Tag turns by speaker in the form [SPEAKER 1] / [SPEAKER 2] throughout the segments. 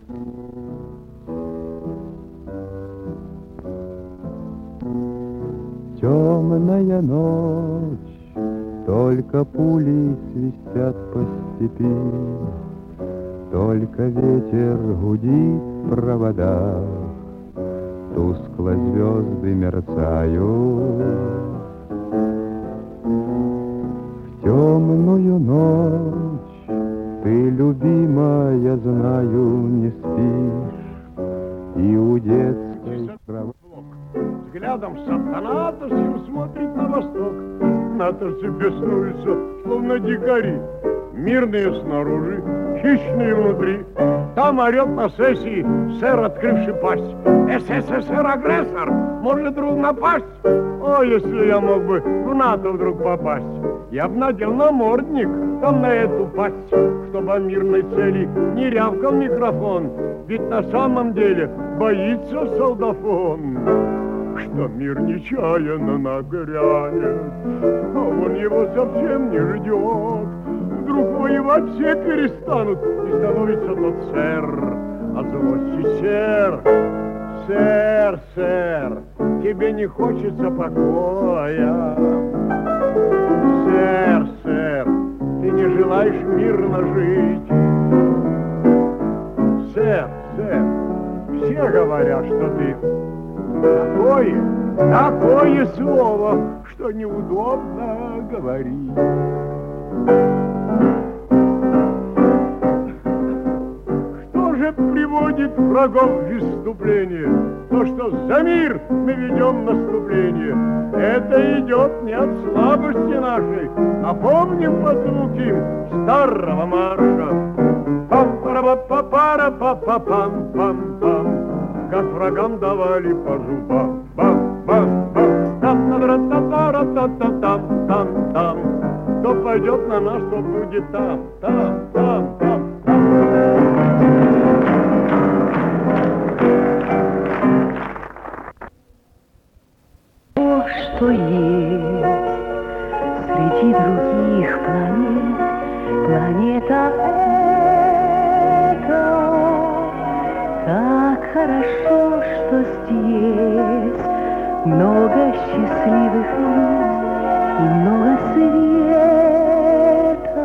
[SPEAKER 1] Темная ночь, только пули свистят по степи, только ветер гудит в проводах, тускло звезды мерцают. В темную ночь ты, любимая, знаю, не спишь, и у детской кровати
[SPEAKER 2] взглядом сатана всем смотрит на восток. Натовцы беснуются, словно дикари, мирные снаружи, хищные внутри. Там орет на сессии сэр, открывший пасть: СССР-агрессор, может вдруг напасть. О, если я мог бы в НАТО вдруг попасть, я б надел намордник там на эту пасть, чтобы о мирной цели не рявкал микрофон, ведь на самом деле боится солдафон, что мир нечаянно нагрянет, а он его совсем не ждет. Вдруг воевать все перестанут, и становится тот сэр от злости сэр. Сэр, сэр, тебе не хочется покоя. Сэр, сэр, ты не желаешь мирно жить. Сэр, сэр, все говорят, что ты такое слово, что неудобно говорить. Что же приводит врагов в выступление? То, что за мир мы ведем наступление. Это идет не от слабости нашей, а помним по звуки старого марша. Пам-пара-па-пара-па-па-пам-пам-пам, как врагам давали по зубам. Бам-бам-бам, там-там-там-там-там-там. Кто пойдет на нас, то будет там.
[SPEAKER 3] То, что есть среди других планет, планета эта. Как хорошо, что здесь много счастливых лиц и много света.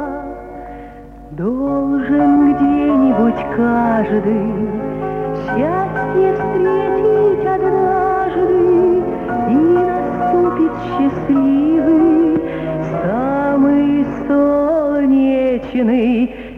[SPEAKER 3] Должен где-нибудь каждый счастье встретить однажды, и наступит счастливый, самый солнечный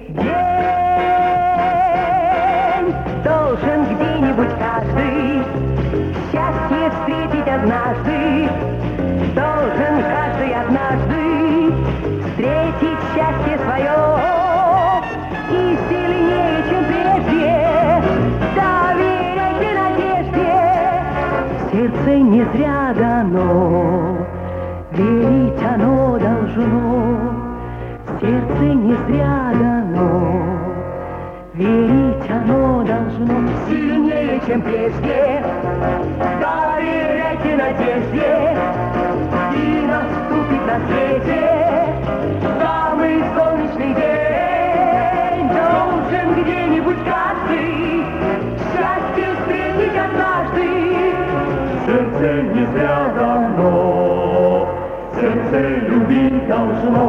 [SPEAKER 3] день. Должен где-нибудь каждый счастье встретить однажды. Должен каждый однажды встретить счастье свое, и сильнее, чем прежде, доверяйте надежде. Сердце не зря дано, верить оно должно. Сердце не зря дано, верить оно должно. Сильнее, чем прежде, доверяйте надежде, и наступит на свете самый солнечный день. Должен где-нибудь каждый счастье встретить однажды. Сердце не зря дано, сердце любить должно.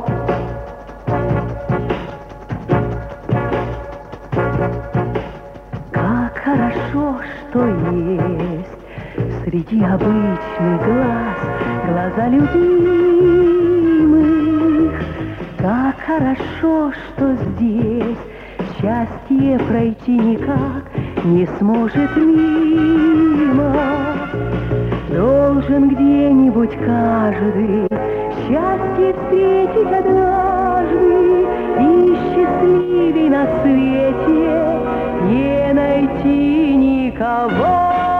[SPEAKER 3] Хорошо, что есть среди обычных глаз глаза любимых. Как хорошо, что здесь счастье пройти никак не сможет мимо. Должен где-нибудь каждый счастье встретить однажды, и счастливей на свете не найти никого.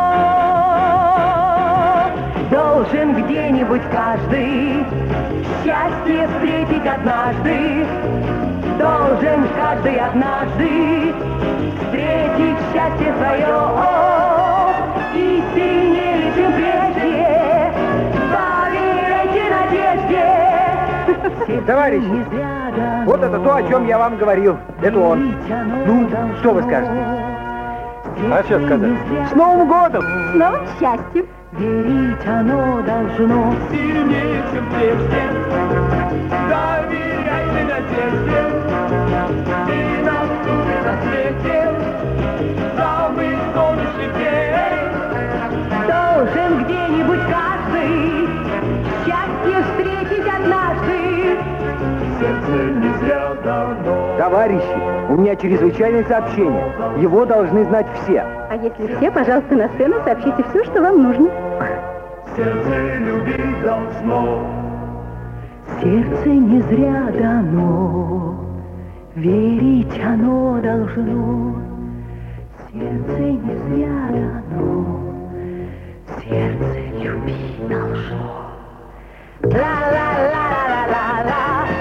[SPEAKER 3] Должен где-нибудь каждый счастье встретить однажды. Должен каждый однажды встретить счастье свое, и сильнее, чем прежде, доверяйте надежде.
[SPEAKER 4] Товарищи, Вот это то, о чем я вам говорил. Это он. Ну, что вы скажете?
[SPEAKER 1] А что сказать?
[SPEAKER 4] С Новым годом!
[SPEAKER 3] С новым счастьем!
[SPEAKER 5] Верить оно должно
[SPEAKER 6] сильнее, чем прежде. Доверяйте надежде и на свете. Самый солнечный день
[SPEAKER 5] должен где-нибудь каждый счастье встретить однажды.
[SPEAKER 6] сердце не зря давно.
[SPEAKER 4] Товарищи, у меня чрезвычайное сообщение. Его должны знать все.
[SPEAKER 3] А если все, пожалуйста, на сцену сообщите все, что вам нужно.
[SPEAKER 6] Сердце любить должно.
[SPEAKER 5] Сердце не зря дано, верить оно должно. Сердце не зря дано, сердце любить должно. Ла-ла-ла-ла-ла-ла-ла.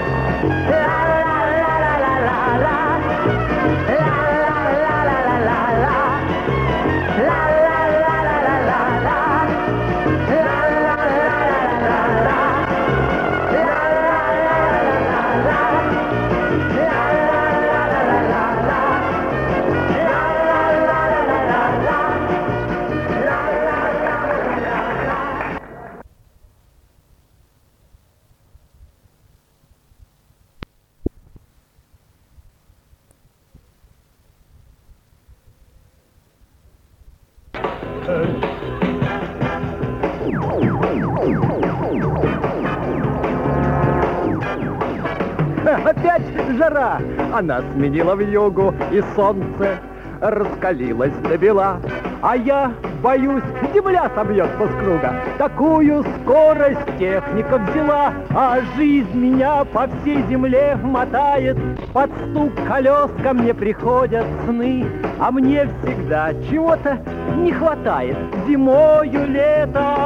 [SPEAKER 4] Опять жара! Она сменила вьюгу, и солнце раскалилось до бела. А я боюсь, земля собьется с круга. Такую скорость техника взяла, а жизнь меня по всей земле мотает. Под стук колес ко мне приходят сны, а мне всегда чего-то не хватает. Зимою лето,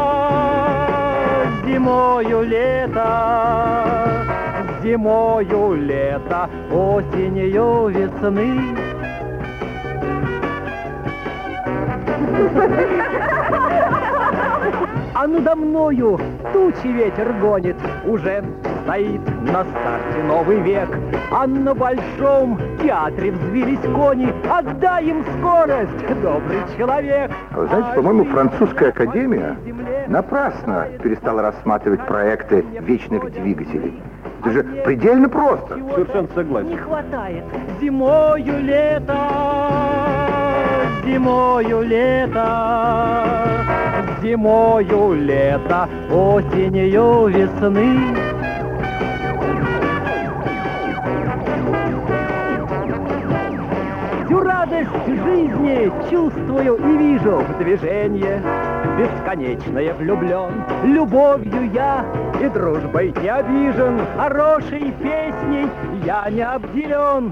[SPEAKER 4] зимою лето, зимою лето, осенью весны. А надо мною тучи ветер гонит, уже стоит на старте новый век. А на Большом театре взвились кони, отдай им скорость, добрый человек.
[SPEAKER 7] Вы знаете, по-моему, французская академия напрасно перестала рассматривать проекты вечных двигателей. Это же предельно просто.
[SPEAKER 4] Совершенно согласен. Не хватает зимою лето, зимою лето, зимою лето, осенью весны. Всю радость жизни чувствую и вижу в движении. Бесконечное влюблен, любовью я и дружбой не обижен, хорошей песней я не обделен.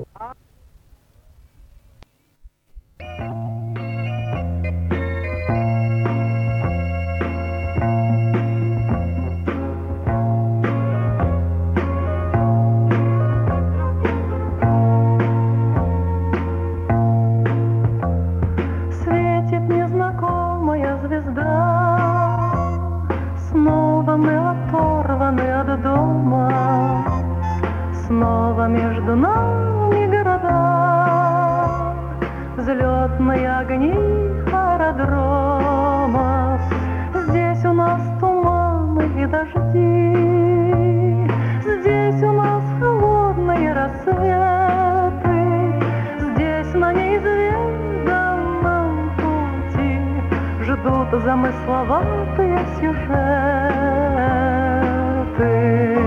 [SPEAKER 5] Снова между нами города, взлетные огни аэродрома. Здесь у нас туманы и дожди, здесь у нас холодные рассветы, здесь на неизведанном пути ждут замысловатые сюжеты.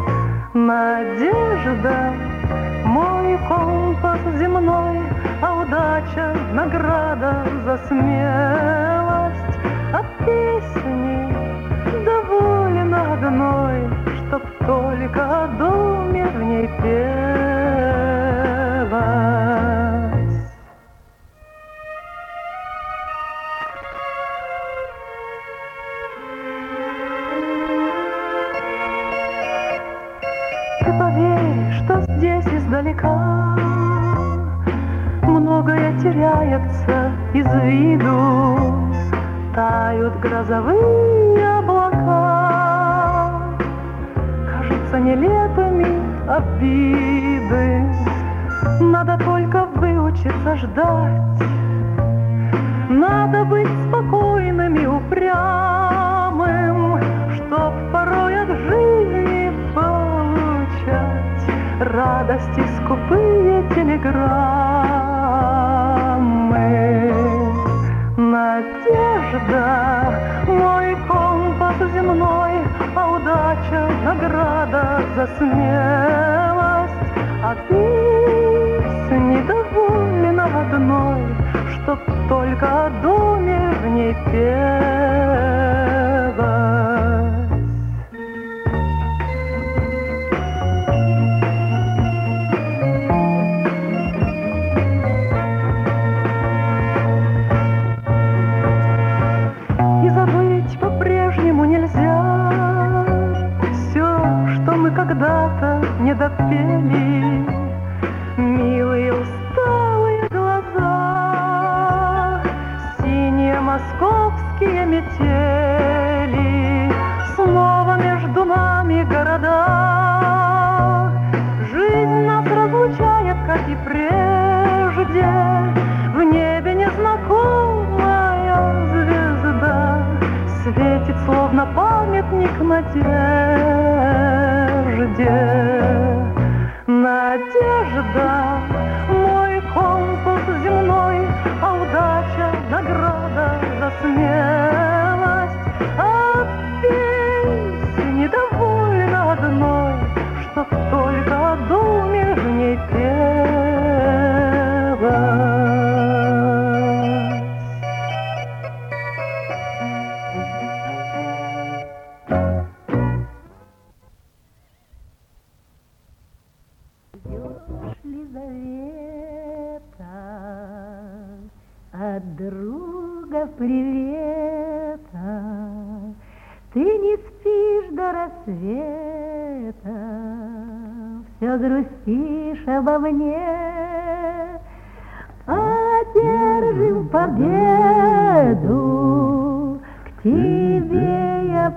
[SPEAKER 5] Надежда, мой компас земной, а удача — награда за смелость. А песни доволен одной, чтоб только о доме в ней пелось. Ты поверь, что здесь издалека многое теряется из виду, тают грозовые облака, кажутся нелепыми обиды. Надо только выучиться ждать. Надо быть спокойным и упрямым, чтоб порой от жизни получать радости скупые телеграммы. Надежда, мой компас земной, а удача — награда за смелость. А ты недовольна одной, чтоб только о доме в ней пелось. И забыть по-прежнему нельзя все, что мы когда-то не допели. Милые усталые глаза, синие московские метели, снова между нами города. Жизнь нас разлучает, как и прежде, в небе незнакомая звезда светит, словно памятник надежде. Надежда, мой компас земной, а удача — награда за смелость. А песня недовольна одной, чтоб только о доме в ней пелось.
[SPEAKER 3] От друга привета, ты не спишь до рассвета, все грустишь обо мне, одержим победу, к тебе я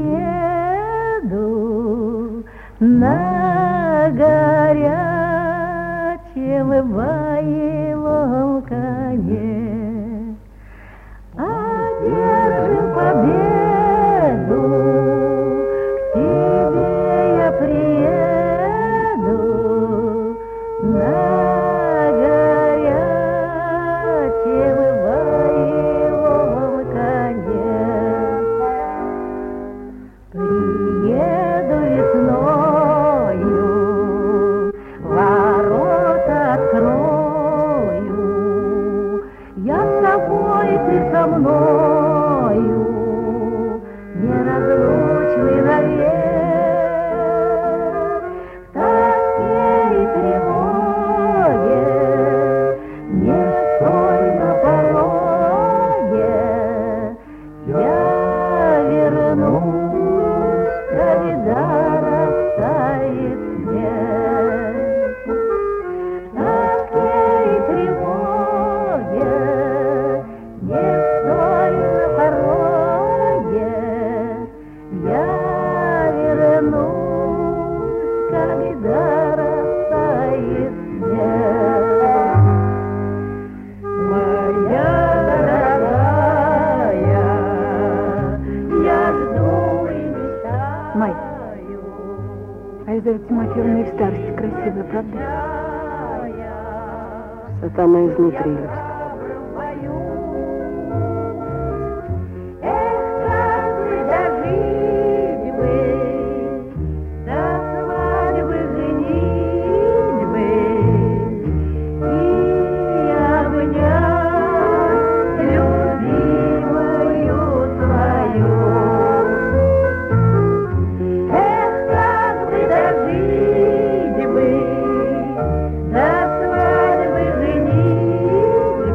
[SPEAKER 3] приеду на горячем боевом коне. Одержим победу, к тебе я приеду на горячем боевом коне. Приеду весною, ворота открою, я с тобой, ты со мною, неразлучны навек. В тоске и тревоге не стой на пороге, я вернусь, когда растает снег. В тоске и тревоге не стой на пороге, я вернусь, когда растает снег. Моя дорогая, я жду и мечтаю.
[SPEAKER 8] Май, а Елизавета Тимофеевна и в старости красивая, правда? Сатана изнутри, Люська.
[SPEAKER 3] До свадьбы женить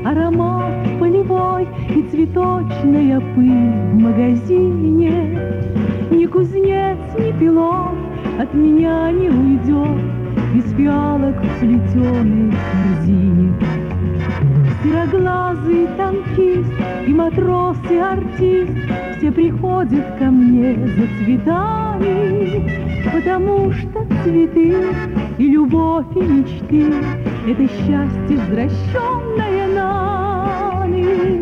[SPEAKER 3] аромат полевой и цветочная пыль в магазине. Ни кузнец, ни пилот от меня не уйдет из фиалок в плетеной корзине. Сероглазый танкист и матрос, и артист все приходят ко мне за цветами, потому что цветы и любовь, и мечты — это счастье, возвращенное нами.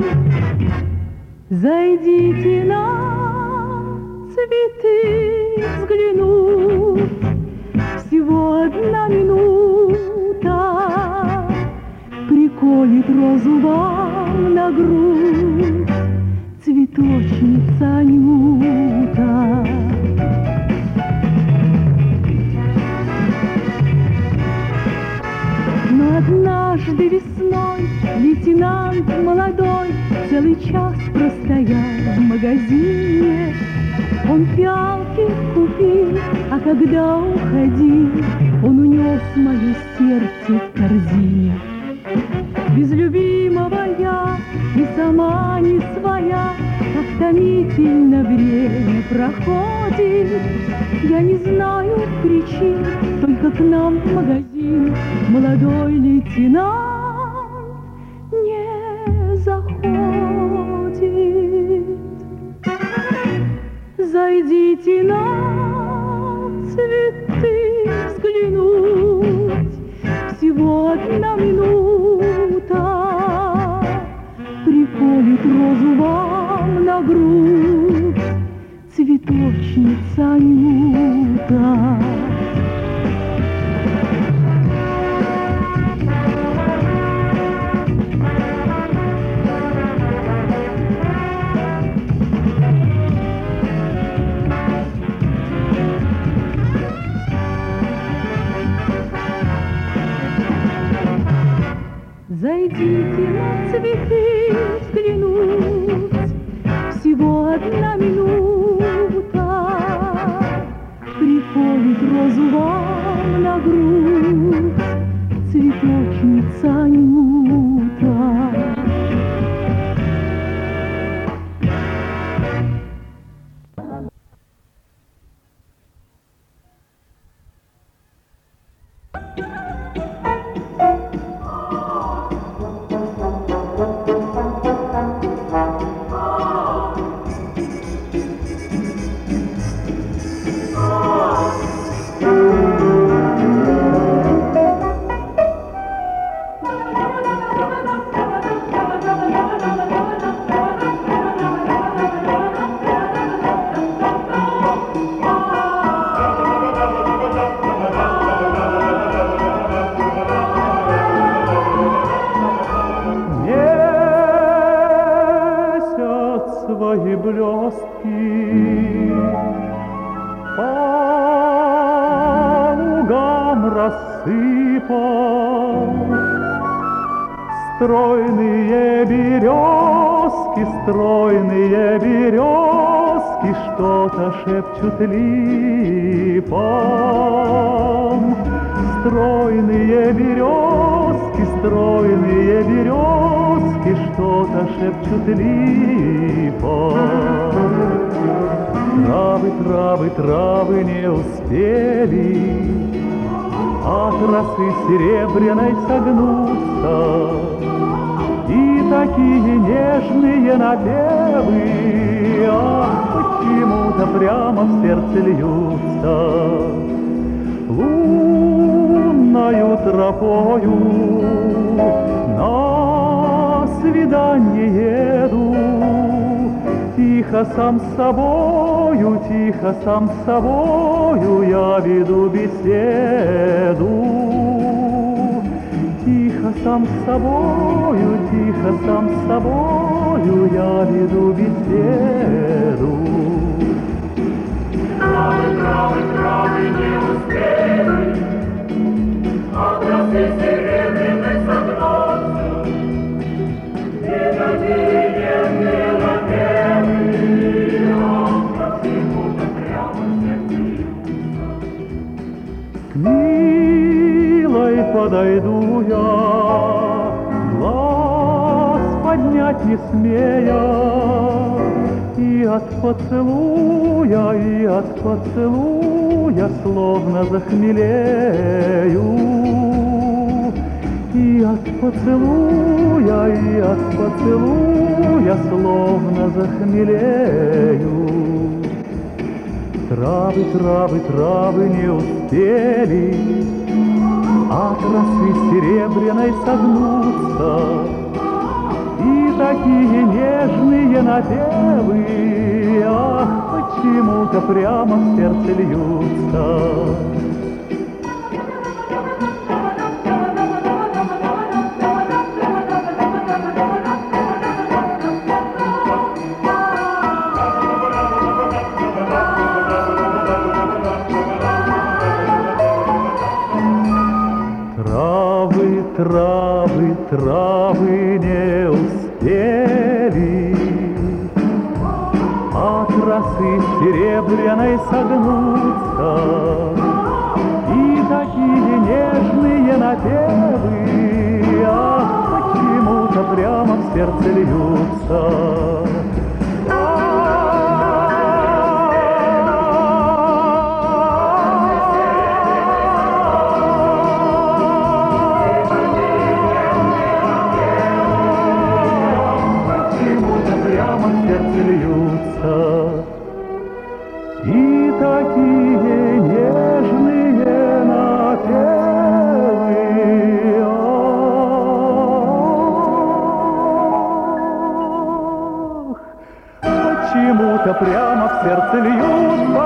[SPEAKER 3] Зайдите на цветы взглянуть, всего 1 минута приколет розу вам на грудь цветочница Анюта. Но однажды весной лейтенант молодой целый час простоял в магазине. Он фиалки купил, а когда уходил, он унес мое сердце в корзине. Без любимого я и сама не своя, как томительно время проходит. Я не знаю причин, только к нам в магазин молодой лейтенант не заходит. Зайдите на цветы взглянуть, всего 1 минута приколет розу вам на грудь цветочница Анюта. Зайдите на цветы взглянуть, всего 1 минута приколет розу вам на грудь цветочница Анюта.
[SPEAKER 6] Свои блестки по лугам рассыпал. Стройные березки что-то шепчут липам. Стройные березки что-то шепчут липам. Травы не успели от росы серебряной согнуться, и такие нежные напевы, почему-то прямо в сердце льются. Лунною тропою на свиданье еду, тихо сам с собою я веду беседу. Тихо сам с собою я веду беседу.
[SPEAKER 9] Травы не успели от росы серебряной согнуться, и такие нежные напевы, почему-то прямо в сердце льются.
[SPEAKER 6] К милой подойду я, поднять не смея, и от поцелуя словно захмелею. И от поцелуя словно захмелею. Травы, травы, травы не успели от росы серебряной согнуться, и такие нежные напевы, ах, почему-то прямо в сердце льются. Травы, травы не успели от росы серебряной согнуться, и такие нежные напевы, ах, почему-то прямо в сердце льются. И такие нежные напевы, ах, почему-то прямо в сердце льются.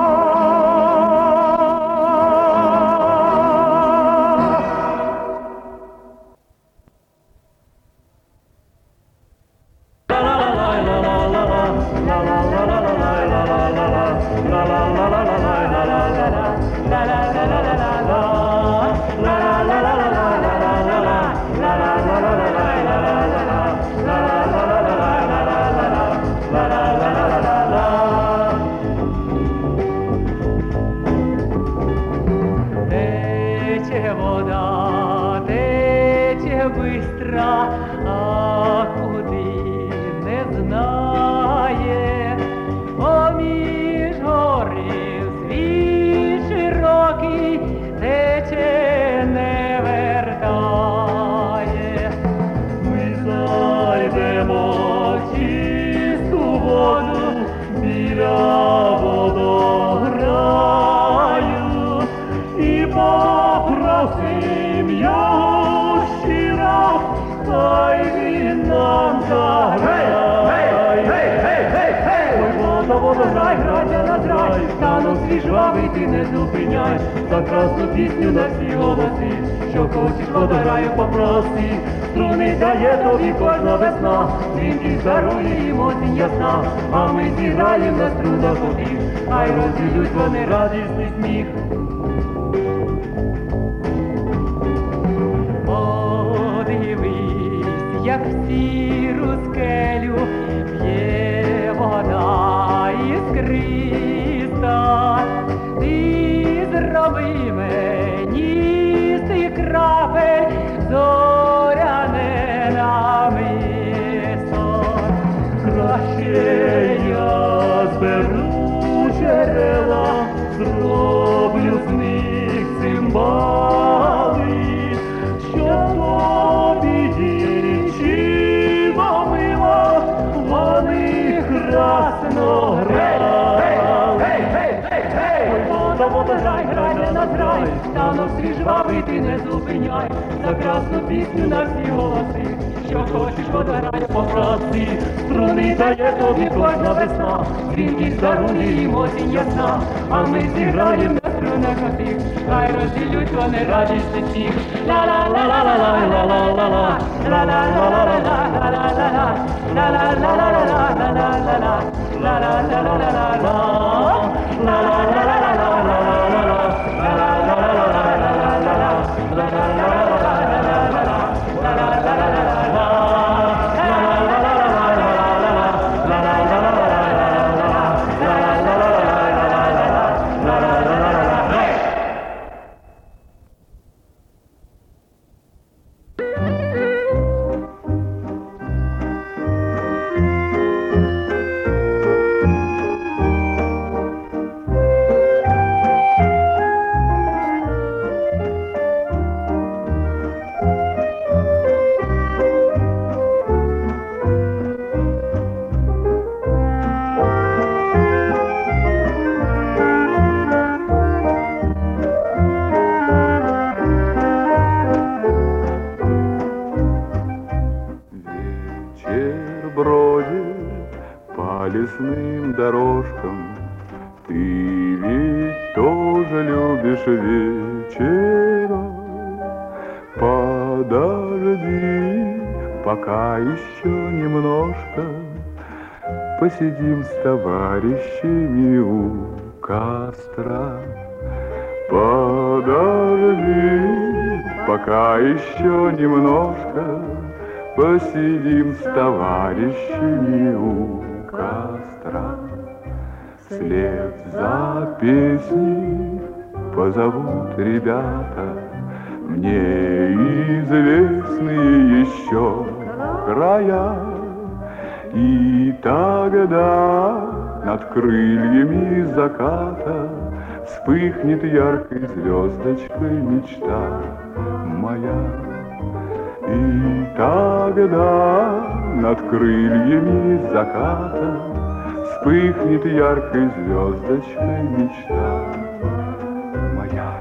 [SPEAKER 9] Ти не зупиняй, за красну пісню на всі голоси, що хочеш подараю, попроси, струни дає тобі кожна весна, дзвінки дарує їм осінь ясна, а ми зіграєм на струнах обіх, хай розвідуть вони радісний сміх. Подивись, як в сіру скелю б'є вода іскриста. Ти зроби мені з тих крапель зоряне намисто. Краще я зберу джерела, зроблю з них цимбали, що тобі дівчино мила, вони красно грають. Грай, грай, не надрай, станок свій жвавий, ти не зупиняй, за красну пісню на всі голоси, що хочеш, подарай, попроси, струни дає тобі кожна весна, дзвінки дарує їм осінь ясна, а ми зіграєм на струнах отих, хай розділють вони радісний сміх. Ла-ла-ла-ла-ла-ла-ла-ла-ла, ла-ла-ла-ла-ла-ла-ла-ла, ла-ла-ла-ла-ла-ла-ла-ла-ла,
[SPEAKER 10] бродит по лесным дорожкам. Ты ведь тоже любишь вечера. Подожди, пока еще немножко посидим с товарищами у костра. Подожди, пока еще немножко посидим с товарищами у костра. Вслед за песней позовут ребята мне известные еще края. И тогда над крыльями заката вспыхнет яркой звездочкой мечта моя. И тогда над крыльями заката вспыхнет яркой звездочкой мечта моя.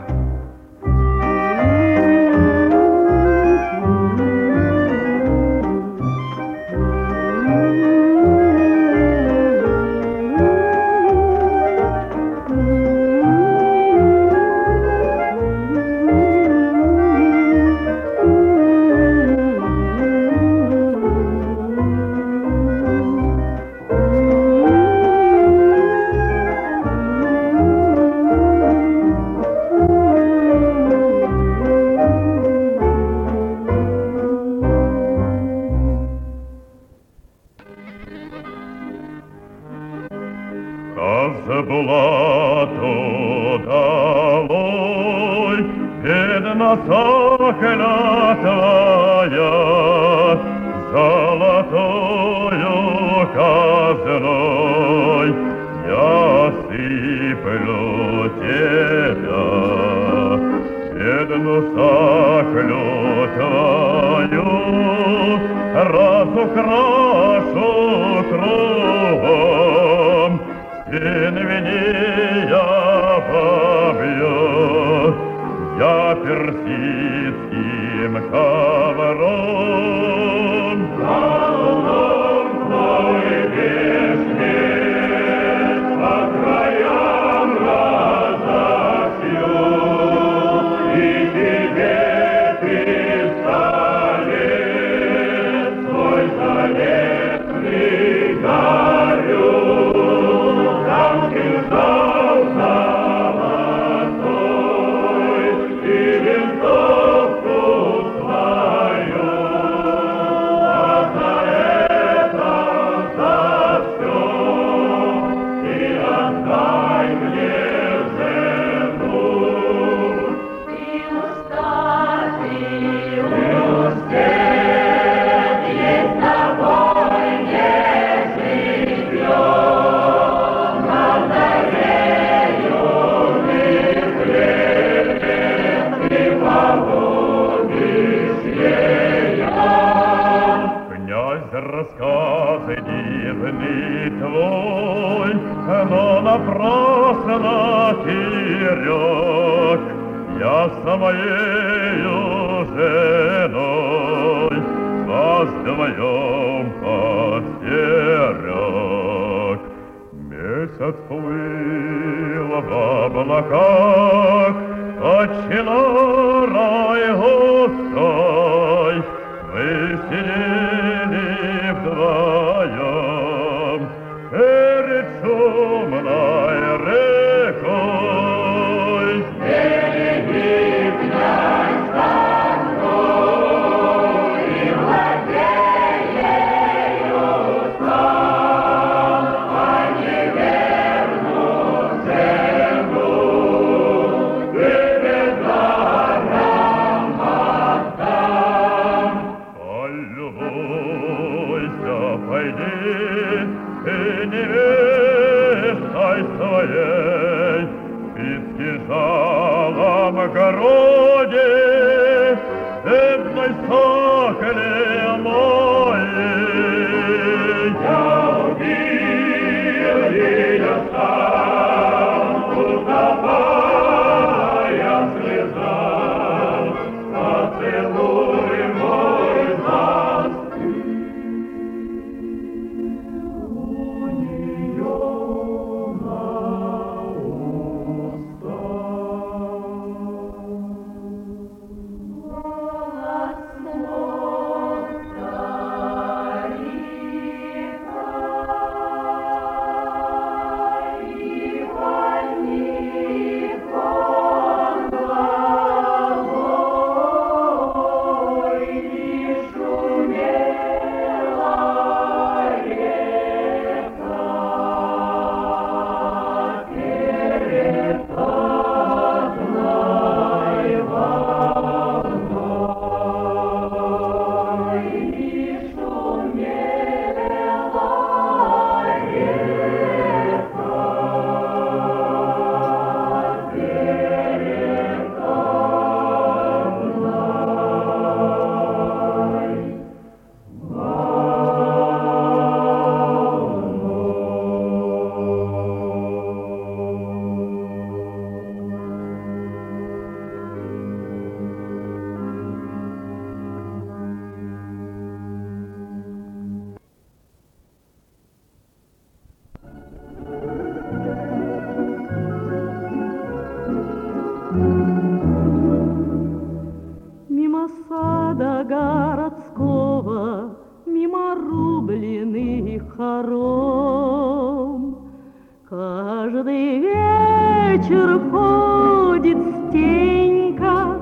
[SPEAKER 3] блины хором. Каждый вечер ходит Стенька,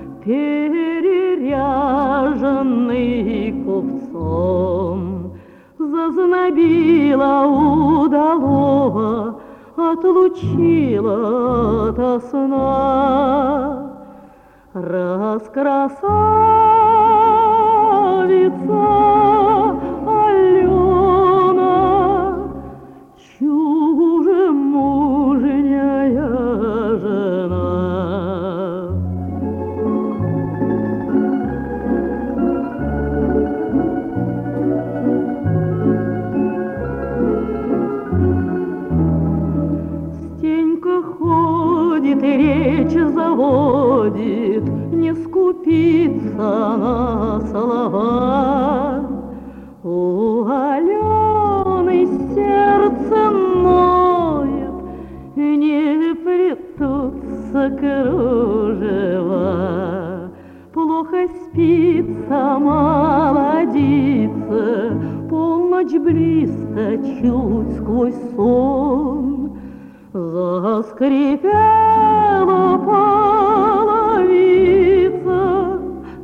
[SPEAKER 3] переряженный купцом. Зазнобила удалого, отлучила ото сна. Раскрасавица Алена, чужемужняя жена. Стенька ходит и речь заводит, не скупится на слова. У Алены сердце ноет, не плетутся кружева. Плохо спится молодица, полночь близко чуть сквозь сон. Заскрипела половица,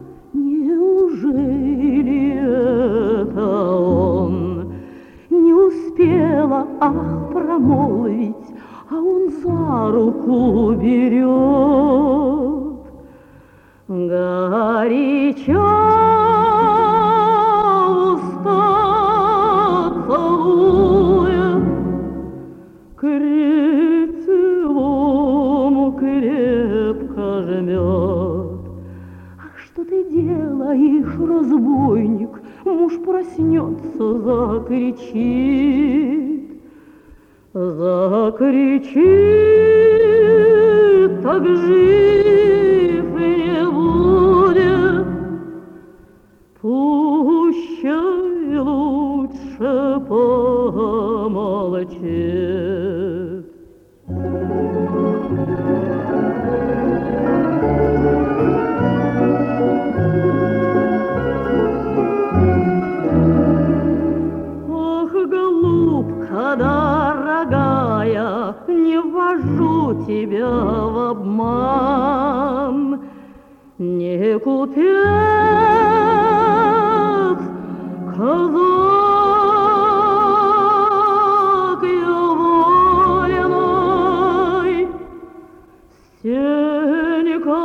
[SPEAKER 3] неужели это он? Не успела, ах, промолвить, а он за руку берет. Горячо уста целует, крыльцом крепко жмет. Ах, что ты делаешь, разбойник? Муж проснется, закричит. Закричит, так жив не будет. Пущай лучше помолчит. Ох, голубка дорогая, не ввожу тебя в обман. Не купец, казак я военный, Стенька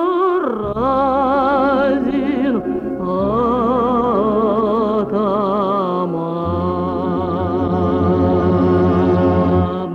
[SPEAKER 3] Разин атаман.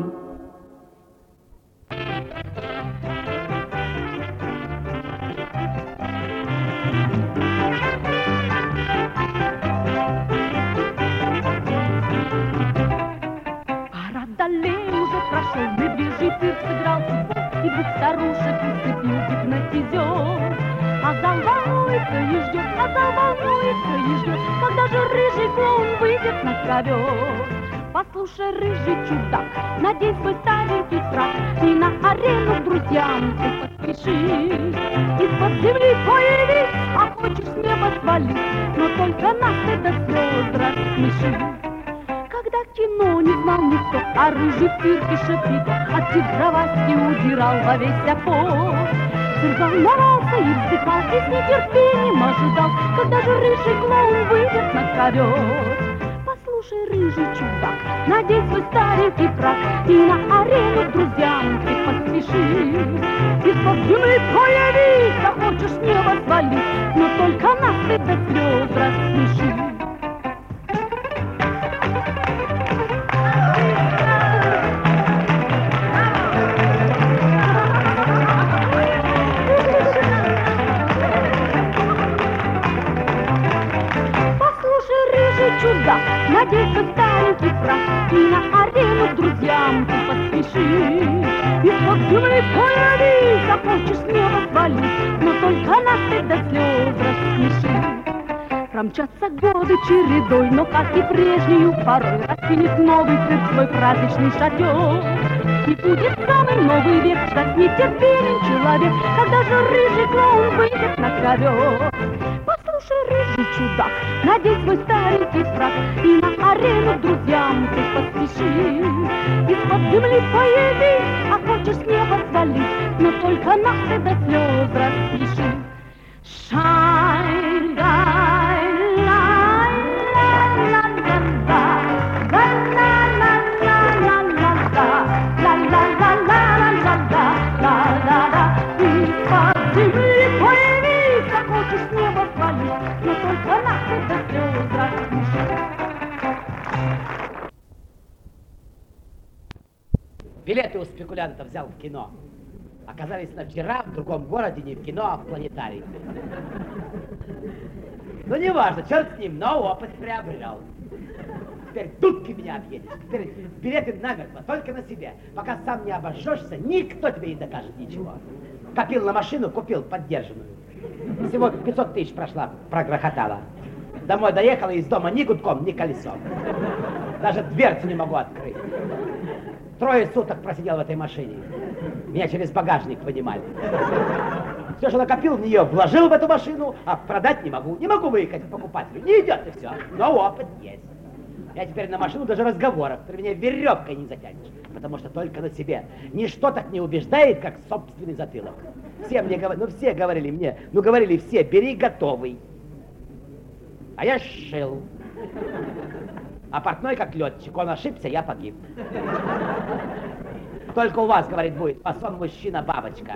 [SPEAKER 11] Медвежий цирк сыграл футбол, и двух старушек усыпил гипнотизер. А зал волнуется и ждет, когда же рыжий клоун выйдет на ковер. Послушай, рыжий чудак, надень свой старенький фрак и на арену к друзьям ты поспеши. Из-под земли появись, а хочешь с неба свалить, но только нас ты до слез рассмеши. Когда кино не знал никто, а рыжий в цирке Шапито от тигровости удирал во весь опор. Цирк волновался и вздыхал, и с нетерпением ожидал, когда же рыжий клоун выйдет на ковер. Послушай, рыжий чудак, надень свой старенький фрак и на арену к друзьям ты поспеши. Из-под земли появись, а хочешь с неба свалить, но только нас ты до слез рассмеши. Чудак, надень свой старенький фрак и на арену к друзьям ты поспеши. Из-под земли появись, а хочешь с неба свалить, но только нас ты до слез рассмеши. Промчатся годы чередой, но как и прежнюю порой раскинет новый цирк свой праздничный шатер. И будет самый новый век ждать нетерпелен человек, когда же рыжий клоун выйдет на ковер. Послушай, рыжий чудак, надень свой старенький фрак и на арену к друзьям ты поспеши. Из-под земли появись, а хочешь с неба свалить, но только нас ты до слез рассмеши. Shine, shine, из-под земли появись, а хочешь с неба свалить, но только нас ты до слез рассмеши.
[SPEAKER 12] Билеты у спекулянтов взял в кино. Оказались на вчера в другом городе, не в кино, а в планетарии. Ну, не важно, черт с ним, но опыт приобрел. Теперь дудки меня объедешь. Теперь билеты намертво, только на себе. Пока сам не обожжешься, никто тебе не докажет ничего. Копил на машину, купил поддержанную. Всего 500 тысяч прошла, прогрохотала. Домой доехала, из дома ни гудком, ни колесом. Даже дверцу не могу открыть. 3 суток просидел в этой машине. Меня через багажник вынимали. Все, что накопил в нее, вложил в эту машину, а продать не могу. Не могу выехать к покупателю. Не идет и все. Но опыт есть. Я теперь на машину даже разговоров при меня веревкой не затянешь. Потому что только на себе. Ничто так не убеждает, как собственный затылок. Все мне говорили, все говорили мне, говорили все, бери готовый. А я шил. А портной как летчик, он ошибся, я погиб. Только у вас, говорит, будет фасон мужчина-бабочка.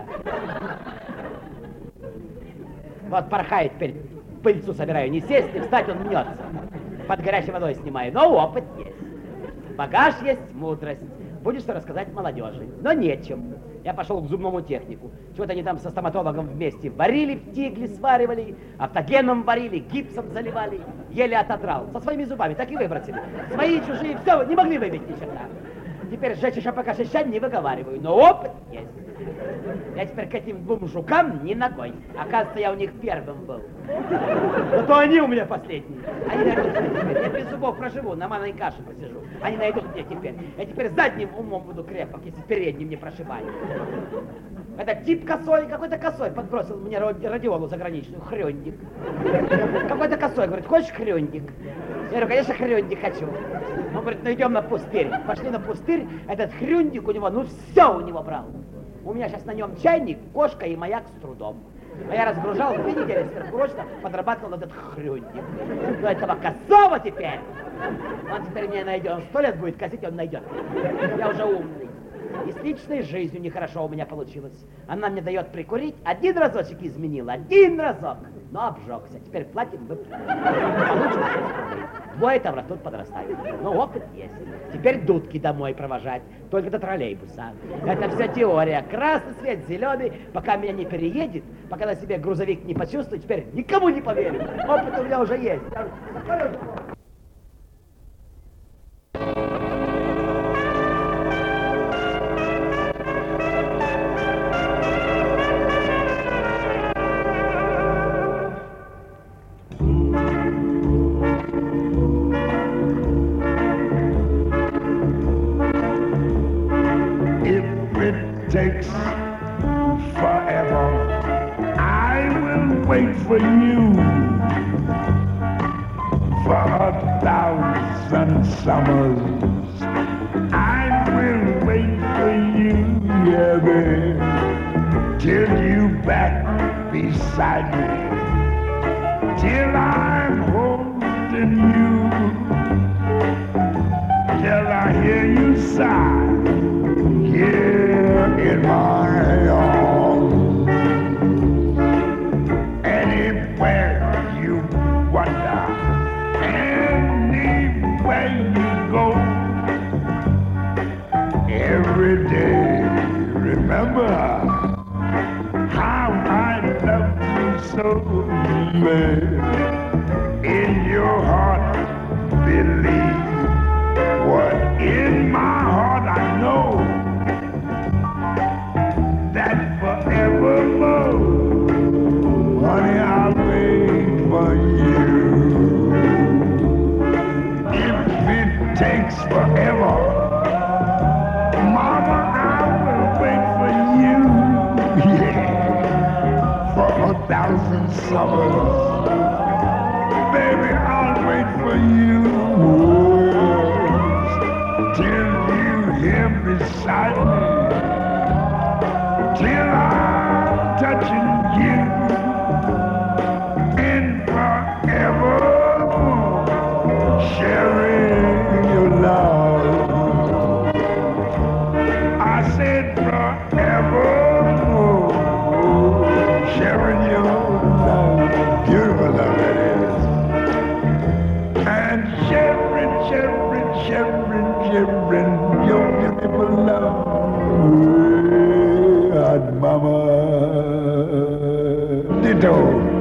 [SPEAKER 12] Вот порхает теперь, пыльцу собираю, не сесть, не встать, он мнется. Под горячей водой снимаю, но опыт есть. Багаж есть, мудрость. Будешь что рассказать молодежи, но нечем. Я пошел к зубному технику. Чего-то они там со стоматологом вместе варили в тигле, сваривали, автогеном варили, гипсом заливали. Еле отодрал. Со своими зубами так и выбросили. Свои, чужие, все, не могли выбить ни черта. Теперь сжечь еще пока шещань не выговариваю, но опыт есть. Я теперь к этим 2 жукам ни ногой. Оказывается, я у них первым был. Зато они у меня последние. Они найдут меня теперь. Я без зубов проживу, на манной каше посижу. Они найдут меня теперь. Я теперь задним умом буду крепок, если передним не прошибаю. Это тип косой, какой-то косой подбросил мне радиолу заграничную, хрёндик. Какой-то косой, говорит, хочешь хрёндик? Я говорю, конечно, хрёндик хочу. Он говорит, ну идем на пустырь. Пошли на пустырь, этот хрюндик у него, все у него брал. У меня сейчас на нем чайник, кошка и маяк с трудом. А я разгружал 2 недели сверхурочно, подрабатывал этот хрюндик. Но этого косого теперь, он теперь меня найдет, он 100 лет будет косить, он найдет. Я уже умный. И с личной жизнью нехорошо у меня получилось. Она мне дает прикурить, 1 разочек изменил, 1 разок. Но обжегся, теперь платим, выплатим. Получим 6 рублей. 2 там растут, подрастают. Но опыт есть. Теперь дудки домой провожать, только до троллейбуса. Это вся теория. Красный свет, зеленый, пока меня не переедет, пока на себе грузовик не почувствую, теперь никому не поверю. Опыт у меня уже есть.
[SPEAKER 2] Takes forever. I will wait for you for 1,000 summers. I will wait for you, yeah, babe, till you back beside me, till I'm holding you, till I hear you sigh. Here in my arms, anywhere you wander, anywhere you go, every day remember how I love you so, babe. In your heart, believe what in my heart I know. Forevermore, honey, I'll wait for you. If it takes forever, mama, I will wait for you. Yeah, for 1,000 summers, baby, I'll wait for you.
[SPEAKER 13] beside me till I'm touching you and forevermore sharing your love. I said forevermore sharing your love. Beautiful love that is. And sharing, sharing, sharing, sharing your beautiful love. And mama, ditto.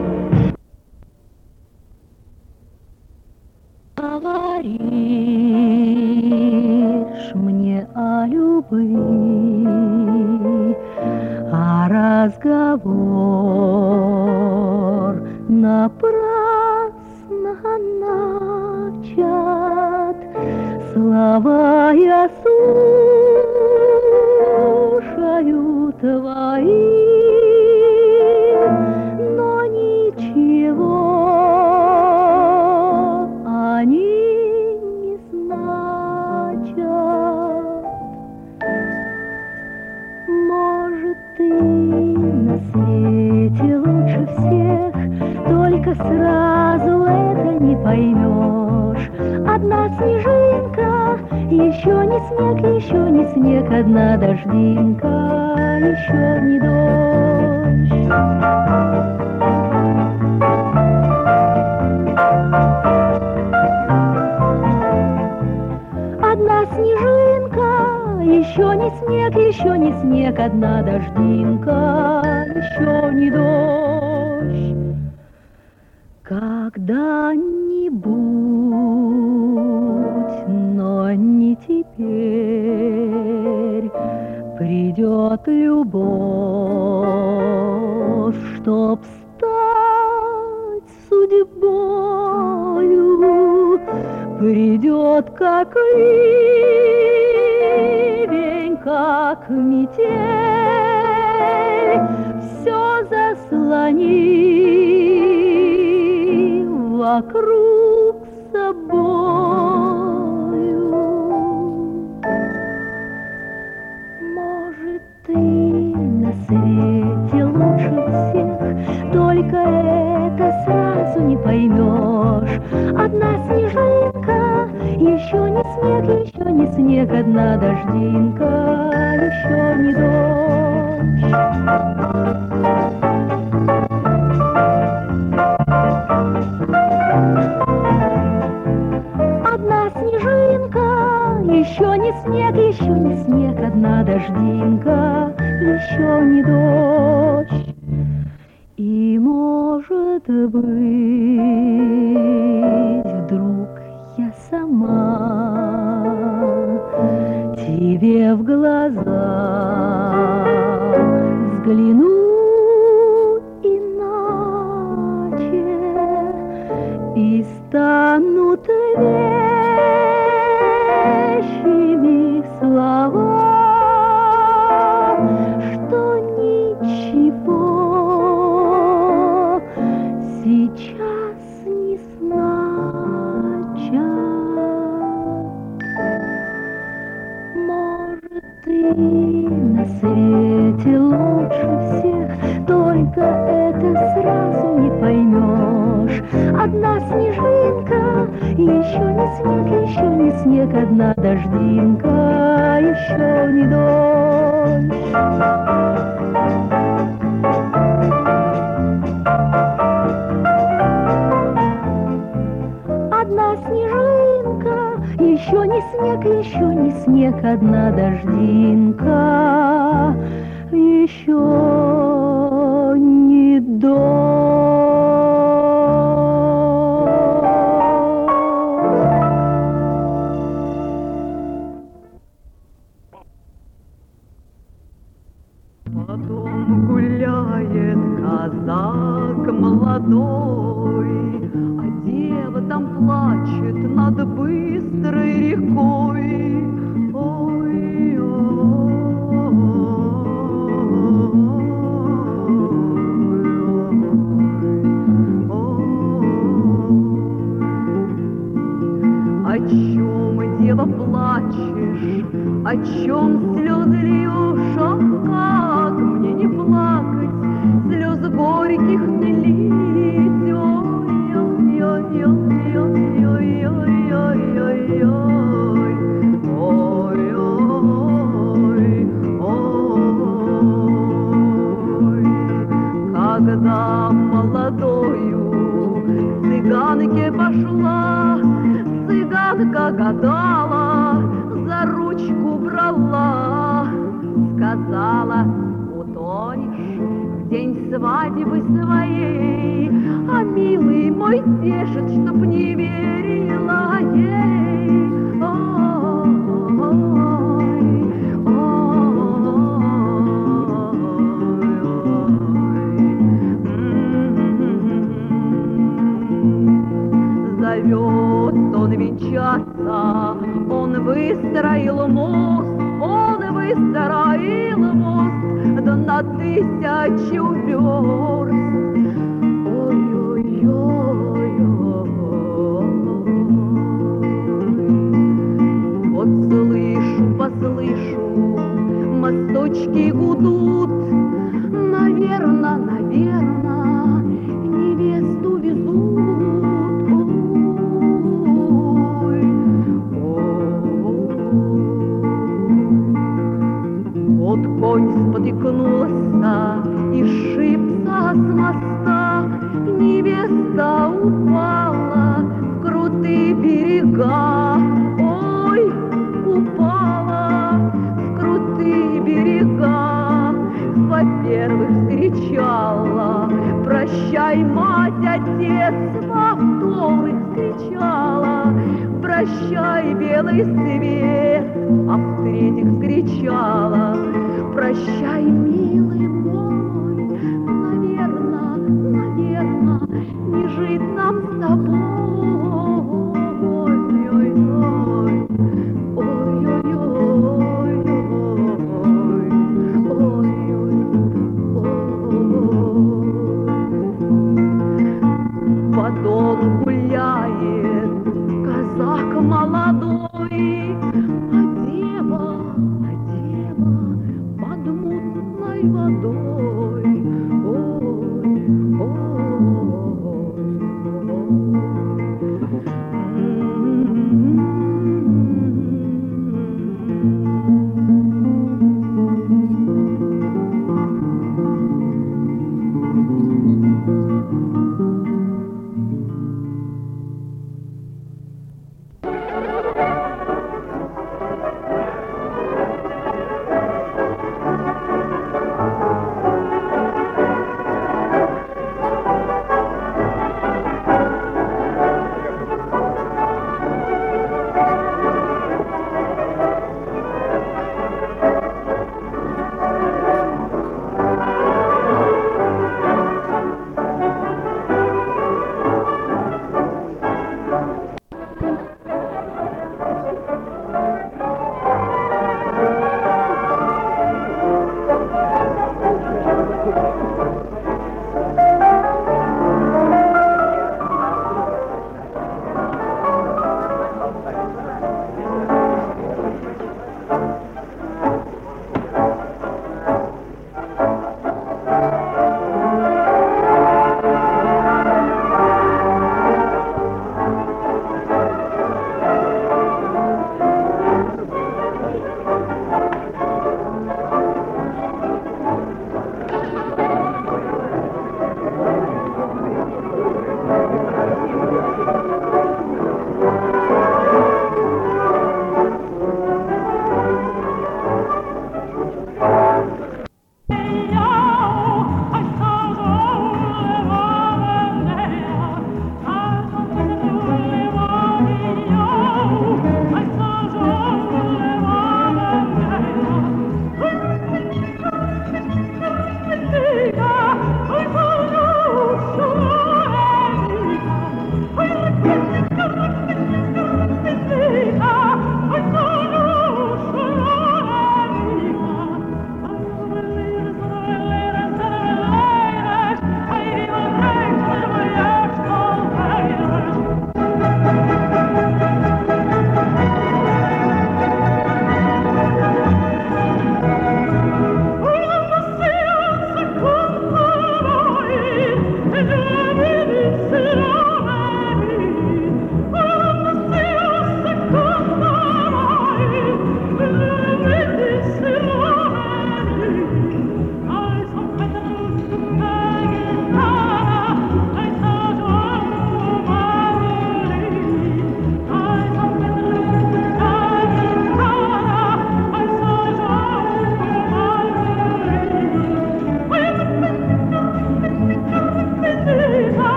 [SPEAKER 3] Говоришь мне о любви, а разговор напрасно начат. Слова я слушаю твои, но ничего они не значат. Может, ты на свете лучше всех, только сразу это не поймешь. Одна снежинка, еще не снег, еще не снег, одна дождинка, еще не дождь. Одна снежинка, еще не снег, еще не снег, одна дождинка, еще не дождь. Когда-нибудь, но не теперь, придет любовь, чтоб стать судьбою, придет как ливень, как метель, все заслони вокруг собою. Может, ты на свете лучше всех, только это сразу не поймешь. Одна снежинка, еще не снег, еще не снег, одна дождинка, еще не дождь. Одна снежинка, еще не снег, еще не снег, одна дождинка, еще не дождь. И может быть, вдруг я сама тебе в глаза взгляну иначе и станут вещими слова, что ничего сейчас не значат. Может, ты на свете лучше всех, только это сразу не поймешь. Одна снежинка, еще не снег, еще не снег, одна дождинка, еще не дождь. Одна снежинка, еще не снег, еще не снег, одна дождинка, еще не дождь.
[SPEAKER 5] Потом гуляет казак молодой, а дева там плачет над быстрой рекой. А
[SPEAKER 3] чем, дева, плачешь? О чем слезы льешь? Ах, как мне не плакать, слез горьких не лить. Ой-ой-ой-ой-ой-ой-ой-ой-ой. Ой-ой-ой. Когда молодою цыганке пошла, цыганка гадала, за ручку брала, сказала: утонешь в день свадьбы своей, а милый мой тешит, чтоб не верила ей. Зовет он венчаться, он выстроил мост, да на 1000 верст. Ой-ой-ой-ой. Вот послышу, мосточки гудут, наверно, невесту везут. Вот конь спотыкнулся и сшибся с моста, невеста упала в крутые берега. Ой, упала в крутые берега. Во-первых, встречала: прощай, мать, отец. Во-вторых, встречала: прощай, белый свет. А в-третьих, встречала: прощай, милый мой, наверно, не жить нам с тобой. Ой-ой-ой, ой-ой-ой, ой-ой-ой. По дону гуляет казак молодой, а дева под мутной водой.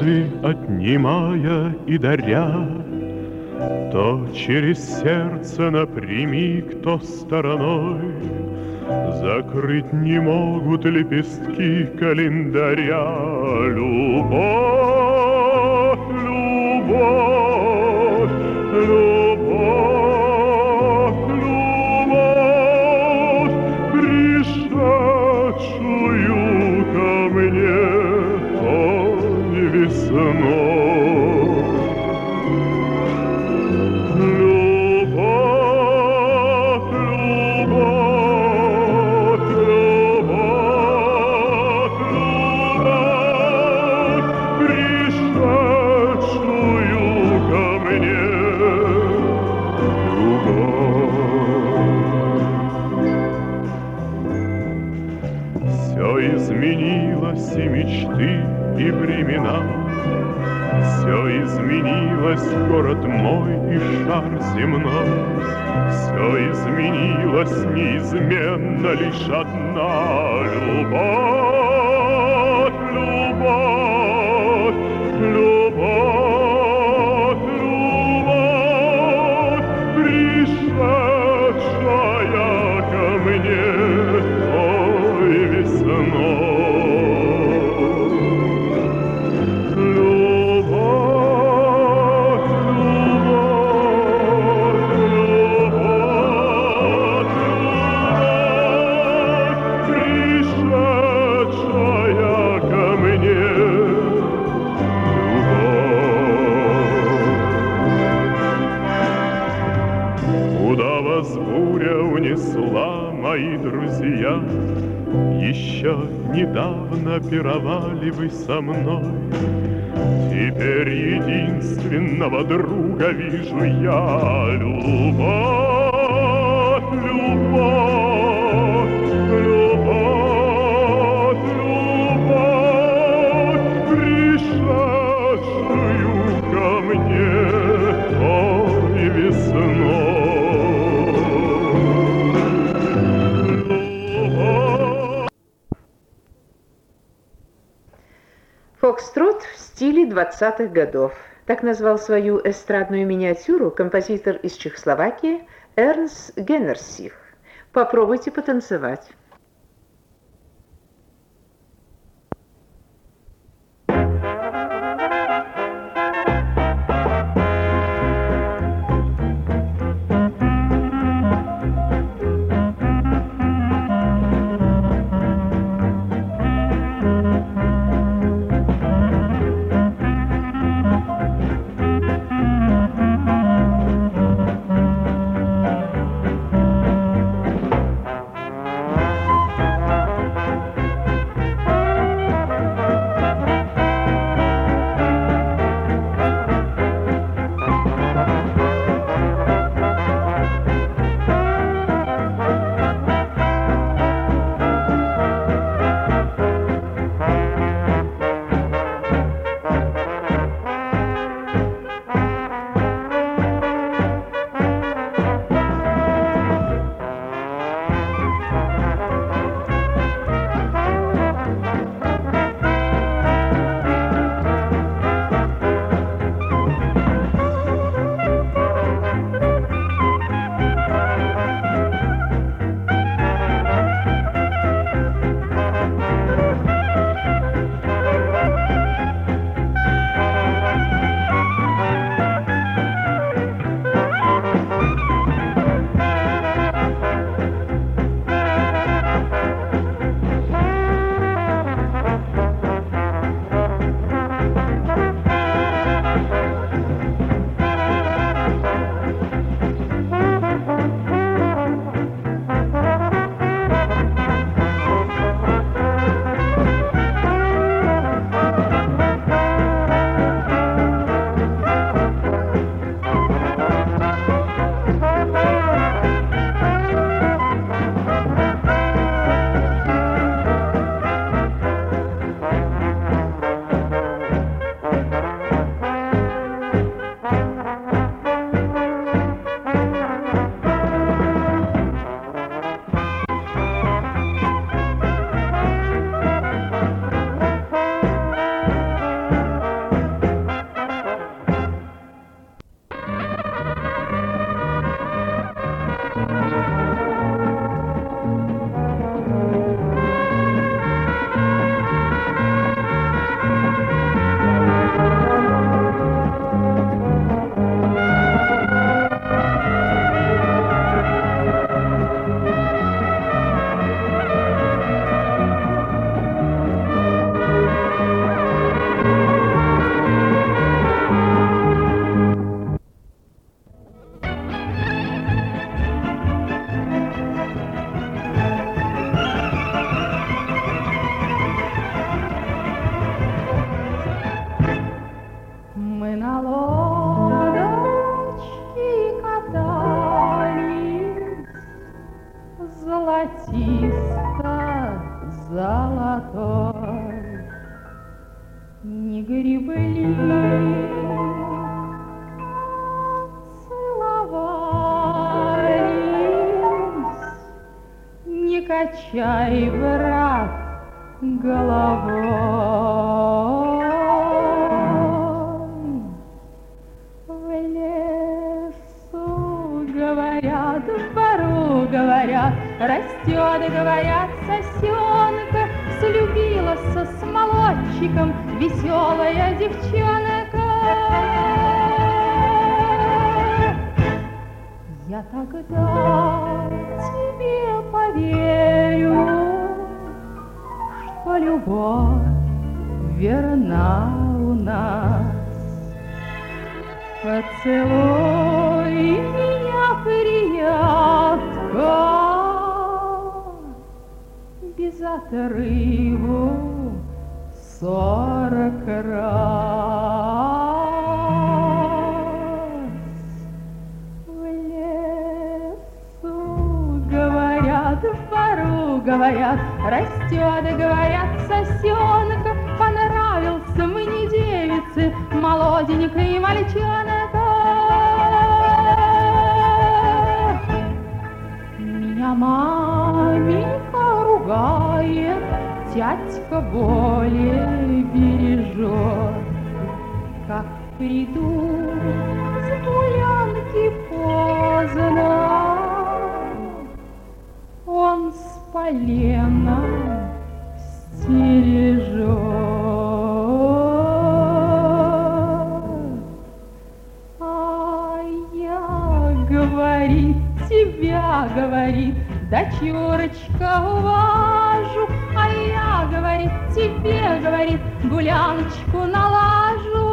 [SPEAKER 2] души отнимая и даря, то через сердце напрямик, то стороной закрыть не могут лепестки календаря. Любовь, любовь, любовь, любовь, пришедшую ко мне той весной. Изменилось и мечты, и времена, все изменилось, город мой и шар земной. Все изменилось, неизменно лишь одна любовь, любовь, любовь, любовь, пришедшая ко мне той весной. Мои друзья, еще недавно пировали вы со мной. Теперь единственного друга вижу я. Любовь, любовь, любовь, любовь, пришедшую ко мне той весной.
[SPEAKER 14] Фокстрот в стиле 20-х годов. Так назвал свою эстрадную миниатюру композитор из Чехословакии Эрнст Генерсих. Попробуйте потанцевать.
[SPEAKER 3] Мы на лодочке катались, золотисто-золотой, не гребли, целовались, не качай, брат, головой. В лесу, говорят, в бору, говорят, растет, говорят, сосенка, слюбилась с молодчиком веселая девчонка. Я тогда тебе поверю, что любовь верна у нас. Поцелуй меня, приятка, без отрыву 40 раз. В лесу, говорят, в бору, говорят, растет, говорят, сосенка, понравился мне девице, молоденькой мальчонка. Меня маменька ругает, тятька более бережет. Как приду с гулянки поздно, он с поленом стережет. А я, говорит, тебя, говорит, дочурочка, уважу, а я, говорит, тебе, говорит, гуляночку налажу.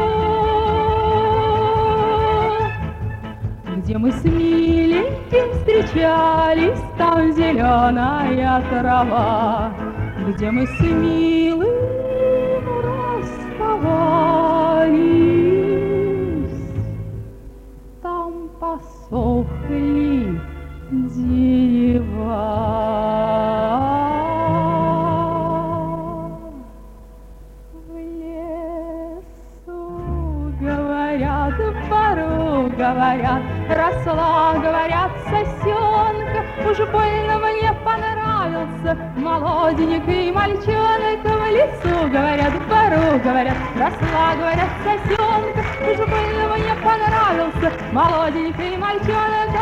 [SPEAKER 3] Где мы с миленьким встречались, там зеленая трава, где мы с милым расставались, там посохли дерева. В лесу, говорят, в бору, говорят, росла, говорят, сосенка, уж больно мне понравился молоденький мальчонка. В лесу, говорят, в бору, говорят, росла, говорят, сосенка, уж больно мне понравился молоденький мальчонка.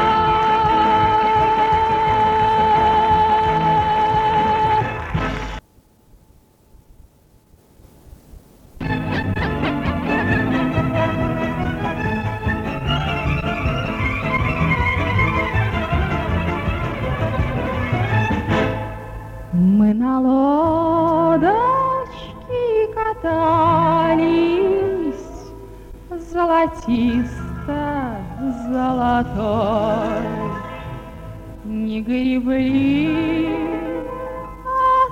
[SPEAKER 3] Мы на лодочке катались, золотисто-золотой, не гребли, а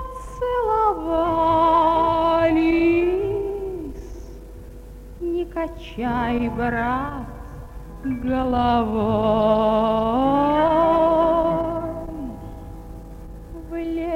[SPEAKER 3] целовались, не качай, брат, головой. В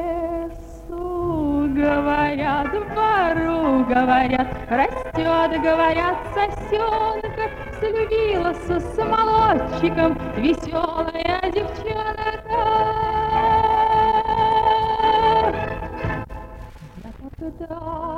[SPEAKER 3] лесу, говорят, в бору, говорят, растет, говорят, сосенка, слюбилась с молодчиком веселая девчонка. Я тогда